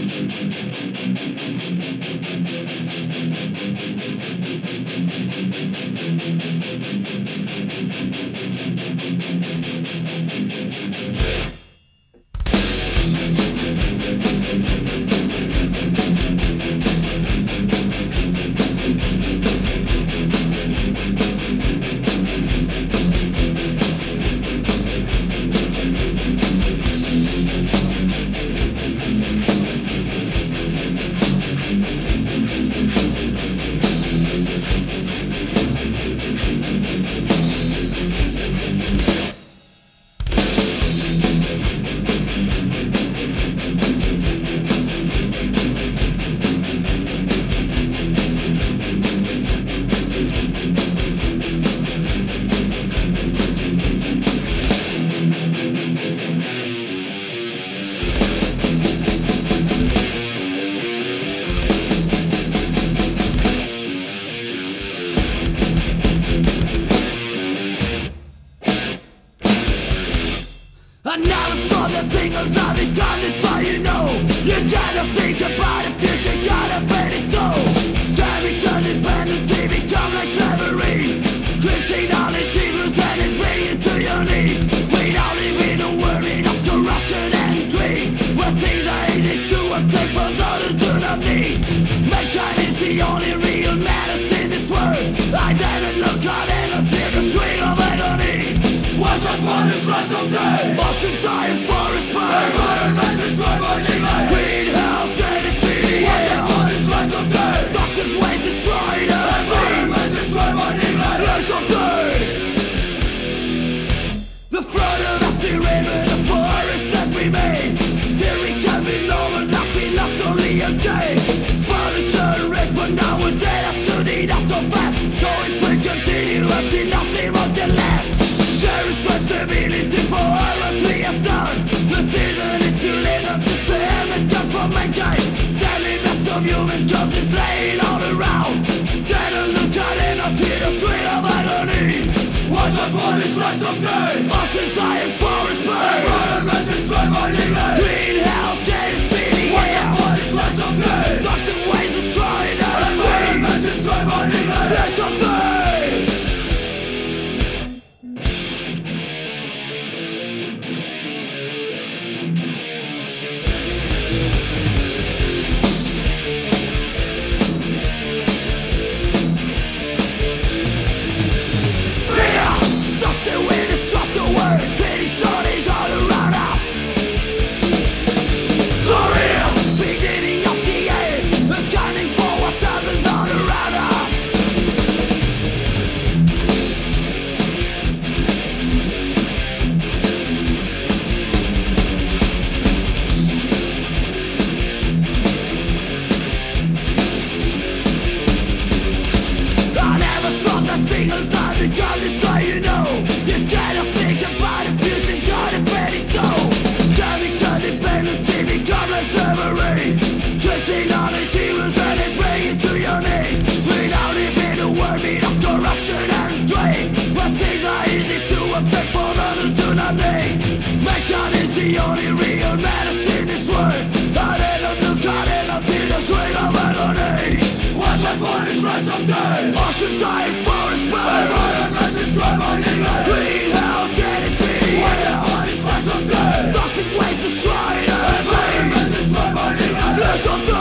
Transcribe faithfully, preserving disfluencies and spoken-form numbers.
I never thought that thing was having done this, so you know. You gotta think about the future, gotta bet it so. Damage and dependency become like slavery. Drifting on achievements and it bring you to your knees. Without even a worry of corruption and greed, where things are easy to obtain for those who do not need. Mankind is the only real menace in this world. I never look out and until the shriek of agony. Once upon a slice of day, ocean dying, forest burn, environment destroyed by neglect. Greenhouse getting feeding. Once upon a slice of day, toxic waste destroyed us. Environment destroyed by neglect. Slice of day. The fruit of the sea river, the forest that we made, till we can be normal, nothing left only a day. Pollution rate, but nowadays I should eat up so fast. So it will continue until nothing was left. Share responsibility for all what we have done. The season is to live up the same and done for mankind. Daily best of human jobs is laying all around. They don't look at it until the street of agony. Once upon a slice of day, oceans dying, forest burn, environment destroyed by neglect. Greenhouse gas speeding. Once upon a slice of day, toxic waste destroyed us. Environment destroyed by neglect. Slice of day. Drifting on achievements and it bring you to your knees. Without even a word of corruption and drain, where things are easy to obtain for those who do not need. Mankind is the only real menace in this world. I never look at it until the shriek of agony. Once upon a slice of day, ocean dying, forest burn, environment destroyed by neglect. Greenhouse getting feeding. Once upon a slice of day, toxic waste destroyed us. Environment destroyed by neglect. Slice of day.